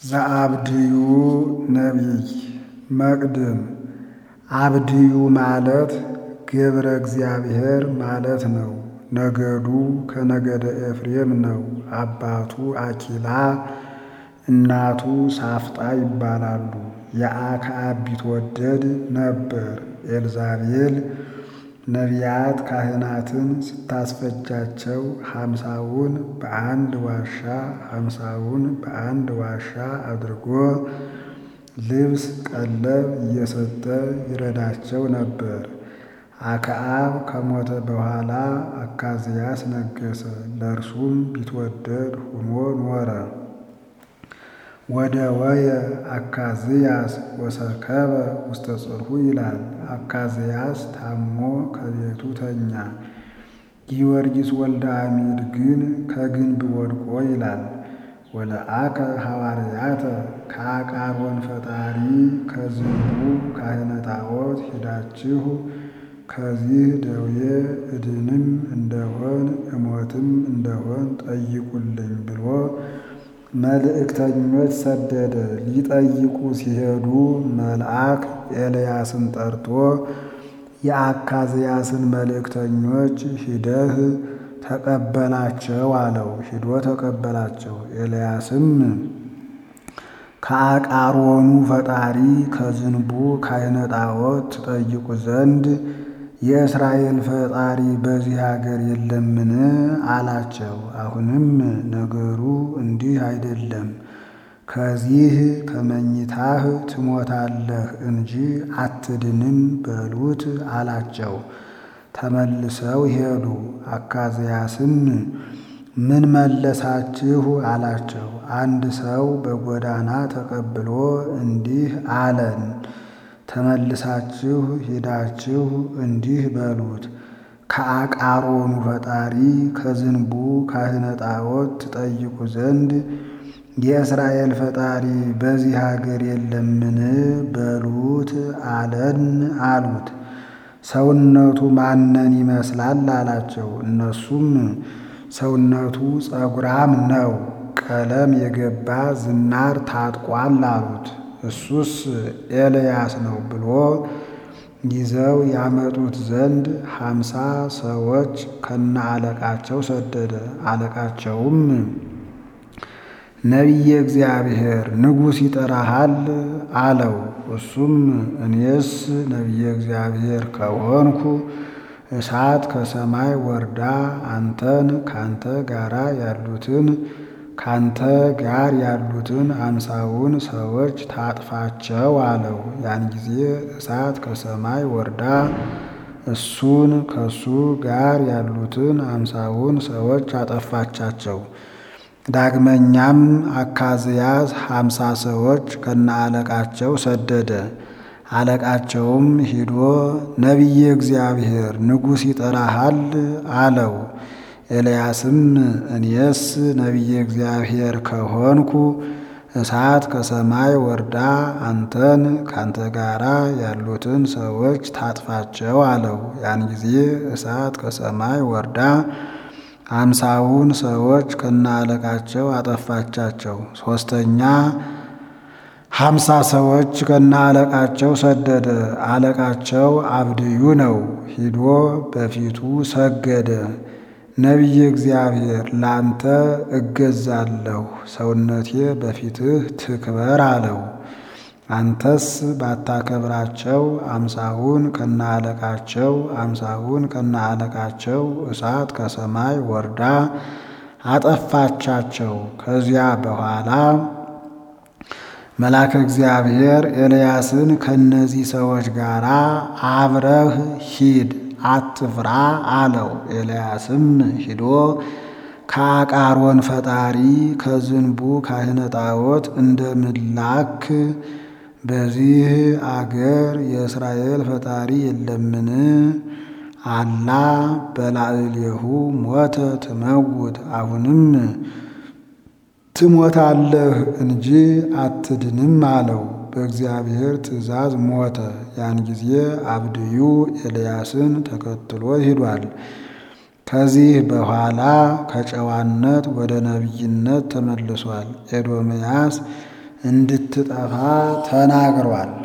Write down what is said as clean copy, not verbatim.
ዘአብድዩ ነቢይ መቅድም አብድዩ ማለት ገብረ እግዚአብሔር ማለት ነው። ነገዱ ከነገደ ኤፍሬም ነው። አባቱ አኪላ እናቱ ሳፍጣ ይባላሉ። የአክዓብ ቢትወደድ ነበር። ኤልዛቤል ነቢያት ካህናትን ስታስፈጃቸው 50ውን በአንድ ዋሻ 50ውን በአንድ ዋሻ አድርጎ ልብስ ቀለብ እየሰጠ ይረዳቸው ነበር። አክዓብ ከሞተ በኋላ አካዝያስ ነገሰ። ለእርሱም ቢትወደድ ሆኖ ኖረ። ወደወየ አካዝያስ ወሰከበ ውስተ ጽርሑ ይላል። አካዝያስ ታሞ ከቤቱ ተኛ። ጊዮርጊስ ወልደ አሚድ ግን ከግንብ ወድቆ ይላል። ወለአከ ሐዋርያተ ከአቃሮን ፈጣሪ ከዝንቡ ካህነ ጣዖት ሂዳችሁ ከዚህ ደዌ እድንም እንደሆን እሞትም እንደሆን ጠይቁልኝ ብሎ መልእክተኞች ሰደደ። ሊጠይቁ ሲሄዱ መልአክ ኤልያስን ጠርቶ የአካዝያስን መልእክተኞች ሂደህ ተቀበላቸው አለው። ሂዶ ተቀበላቸው። ኤልያስም ከአቃሮኑ ፈጣሪ ከዝንቡ ካህነ ጣዖት ትጠይቁ ዘንድ የእስራኤል ፈጣሪ በዚህ አገር የለምን አላቸው። አሁንም ነገሩ እንዲህ አይደለም፣ ከዚህ ከመኝታህ ትሞታለህ እንጂ አትድንም በሉት አላቸው። ተመልሰው ሄዱ። አካዝያስም ምን መለሳችሁ አላቸው። አንድ ሰው በጎዳና ተቀብሎ እንዲህ አለን፣ ተመልሳችሁ ሂዳችሁ እንዲህ በሉት ከአቃሮኑ ፈጣሪ ከዝንቡ ካህነ ጣዖት ትጠይቁ ዘንድ የእስራኤል ፈጣሪ በዚህ አገር የለምን በሉት አለን አሉት። ሰውነቱ ማንን ይመስላል አላቸው። እነሱም ሰውነቱ ጸጉራም ነው፣ ቀለም የገባ ዝናር ታጥቋል አሉት። እሱስ ኤልያስ ነው ብሎ ይዘው ያመጡት ዘንድ 50 ሰዎች ከነ አለቃቸው ሰደደ። አለቃቸውም ነቢየ እግዚአብሔር ንጉሥ ይጠራሃል አለው። እሱም እኔስ ነቢየ እግዚአብሔር ከሆንኩ እሳት ከሰማይ ወርዳ አንተን ካንተ ጋር ያሉትን 50ውን ሰዎች ታጥፋቸው አለው። ያን ጊዜ እሳት ከሰማይ ወርዳ እሱን ከሱ ጋር ያሉትን 50ውን ሰዎች አጠፋቻቸው። ዳግመኛም አካዝያስ 50 ሰዎች ከነ አለቃቸው ሰደደ። አለቃቸውም ሂዶ ነቢየ እግዚአብሔር ንጉሥ ይጠራሃል አለው። ኤልያስም እኔስ ነቢየ እግዚአብሔር ከሆንኩ እሳት ከሰማይ ወርዳ አንተን ካንተ ጋራ ያሉትን ሰዎች ታጥፋቸው አለው። ያን ጊዜ እሳት ከሰማይ ወርዳ 50ውን ሰዎች ከነ አለቃቸው አጠፋቻቸው። ሶስተኛ 50 ሰዎች ከነ አለቃቸው ሰደደ። አለቃቸው አብድዩ ነው። ሂዶ በፊቱ ሰገደ። ነቢየ እግዚአብሔር ላንተ እገዛለሁ፣ ሰውነቴ በፊትህ ትክበር አለው። አንተስ ባታከብራቸው 50ውን ከነ አለቃቸው 50ውን ከነ አለቃቸው እሳት ከሰማይ ወርዳ አጠፋቻቸው። ከዚያ በኋላ መልአከ እግዚአብሔር ኤልያስን ከነዚህ ሰዎች ጋር አብረህ ሂድ አትፍራ አለው። ኤልያስም ሂዶ ከአቃሮን ፈጣሪ ከዝንቡ ካህነ ጣዖት እንደምላክ በዚህ አገር የእስራኤል ፈጣሪ የለምን? አላ በላዕሌሁ ሞተ ትመውት፣ አሁንም ትሞታለህ እንጂ አትድንም አለው። በእግዚአብሔር ትእዛዝ ሞተ። ያን ጊዜ አብድዩ ኤልያስን ተከትሎ ሂዷል። ከዚህ በኋላ ከጨዋነት ወደ ነቢይነት ተመልሷል። ኤዶምያስ እንድትጠፋ ተናግሯል።